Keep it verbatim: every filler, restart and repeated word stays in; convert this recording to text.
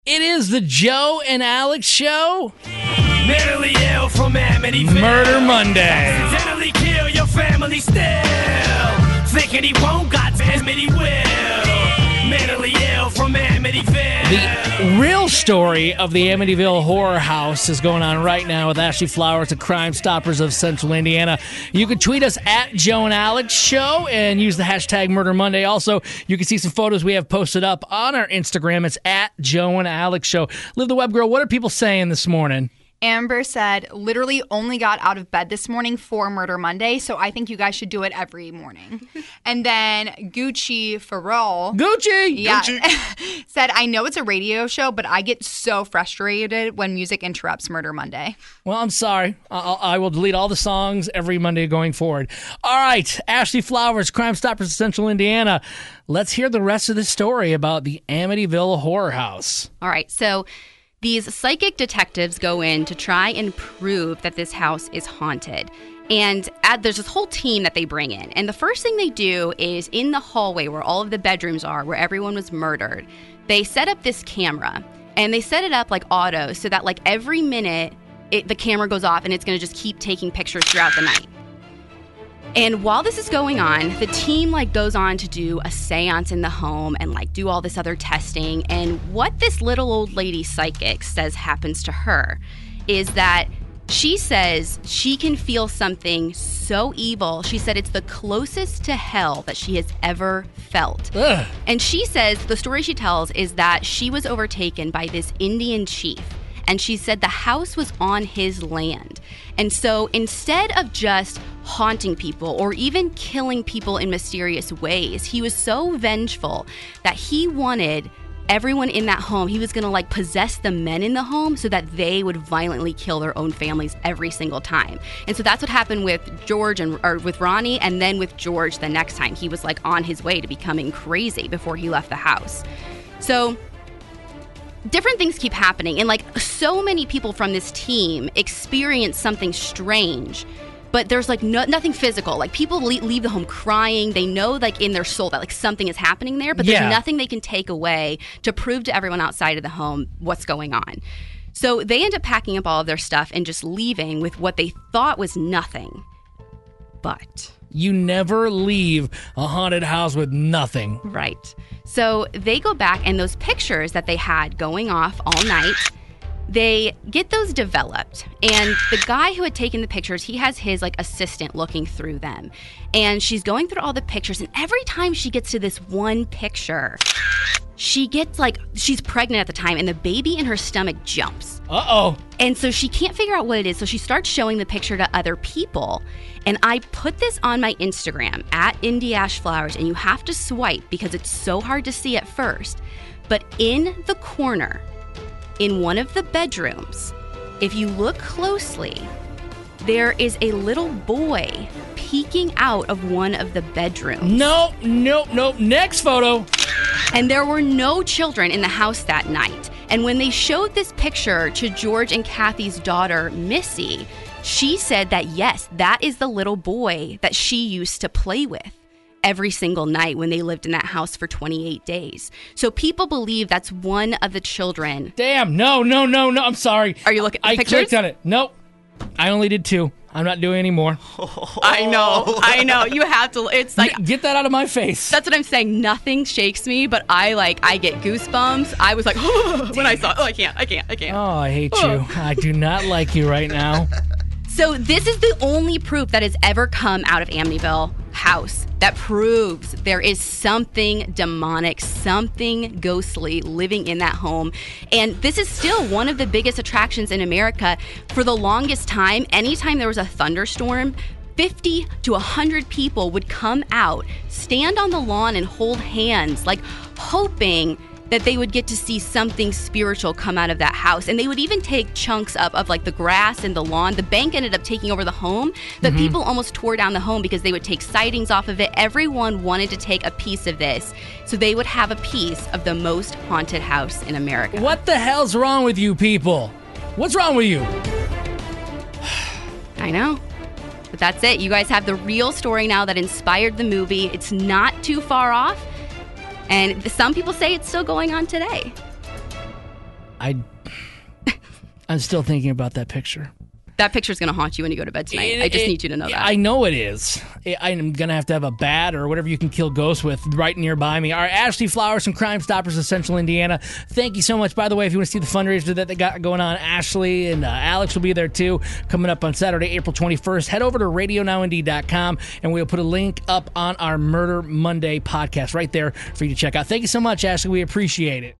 It is the Joe and Alex Show. Mentally ill from Amityville. Murder Monday. Accidentally kill your family still. Thinking he won't, goddamn it he will. Mentally ill from Amityville. The real story of the Amityville Horror House is going on right now with Ashley Flowers at Crime Stoppers of Central Indiana. You can tweet us at Joe and Alex Show and use the hashtag Murder Monday. Also, you can see some photos we have posted up on our Instagram. It's at Joe and Alex Show. Liv the Web Girl, what are people saying this morning? Amber said, literally only got out of bed this morning for Murder Monday, so I think you guys should do it every morning. And then Gucci Farrell. Gucci! Yeah, Gucci. said, I know it's a radio show, but I get so frustrated when music interrupts Murder Monday. Well, I'm sorry. I'll, I will delete all the songs every Monday going forward. All right, Ashley Flowers, Crime Stoppers of Central Indiana. Let's hear the rest of the story about the Amityville Horror House. All right, so these psychic detectives go in to try and prove that this house is haunted. And at, there's this whole team that they bring in. And the first thing they do is in the hallway where all of the bedrooms are, where everyone was murdered, they set up this camera. And they set it up like auto so that like every minute it, the camera goes off and it's going to just keep taking pictures throughout the night. And while this is going on, the team like goes on to do a seance in the home and like do all this other testing. And what this little old lady psychic says happens to her is that she says she can feel something so evil. She said it's the closest to hell that she has ever felt. Ugh. And she says the story she tells is that she was overtaken by this Indian chief. And she said the house was on his land. And so instead of just haunting people or even killing people in mysterious ways, he was so vengeful that he wanted everyone in that home, he was going to like possess the men in the home so that they would violently kill their own families every single time. And so that's what happened with George and or with Ronnie, and then with George the next time. He was like on his way to becoming crazy before he left the house. So different things keep happening, and like so many people from this team experience something strange, but there's like no, nothing physical. Like people leave, leave the home crying. They know like in their soul that like something is happening there, but Yeah. there's nothing they can take away to prove to everyone outside of the home what's going on. So they end up packing up all of their stuff and just leaving with what they thought was nothing. But You never leave a haunted house with nothing. right. So they go back, and those pictures that they had going off all night, they get those developed. And the guy who had taken the pictures, he has his like assistant looking through them. And she's going through all the pictures, and every time she gets to this one picture, she gets like, she's pregnant at the time, and the baby in her stomach jumps. Uh-oh. And so she can't figure out what it is. So she starts showing the picture to other people. And I put this on my Instagram, at Indy Ash Flowers, and you have to swipe because it's so hard to see at first. But in the corner, in one of the bedrooms, if you look closely, there is a little boy peeking out of one of the bedrooms. Nope, nope, nope. Next photo. And there were no children in the house that night. And when they showed this picture to George and Kathy's daughter, Missy, she said that, yes, that is the little boy that she used to play with every single night when they lived in that house for twenty-eight days. So people believe that's one of the children. Damn. No, no, no, no. I'm sorry. Are you looking at the I pictures? clicked on it. Nope. I only did two. I'm not doing any more. I know, I know. You have to, it's like, Get that out of my face. that's what I'm saying. Nothing shakes me, but I like, I get goosebumps. I was like, when I saw, oh, I can't, I can't, I can't. Oh, I hate you. I do not like you right now. So this is the only proof that has ever come out of Amityville House that proves there is something demonic, something ghostly living in that home. And this is still one of the biggest attractions in America. For the longest time, anytime there was a thunderstorm, fifty to one hundred people would come out, stand on the lawn and hold hands, like hoping that they would get to see something spiritual come out of that house. And they would even take chunks up of like the grass and the lawn. The bank ended up taking over the home, but Mm-hmm. people almost tore down the home because they would take sightings off of it. Everyone wanted to take a piece of this, so they would have a piece of the most haunted house in America. What the hell's wrong with you people? What's wrong with you? I know. But that's it. You guys have the real story now that inspired the movie. It's not too far off. And some people say it's still going on today. I, I'm still thinking about that picture. That picture's going to haunt you when you go to bed tonight. It- I just it- need you to know that. I know it is. I- I'm going to have to have a bat or whatever you can kill ghosts with right nearby me. Our Ashley Flowers from Crime Stoppers of Central Indiana. Thank you so much. By the way, if you want to see the fundraiser that they got going on, Ashley and uh, Alex will be there too, coming up on Saturday, April twenty-first. Head over to radio now indy dot com and we'll put a link up on our Murder Monday podcast right there for you to check out. Thank you so much, Ashley. We appreciate it.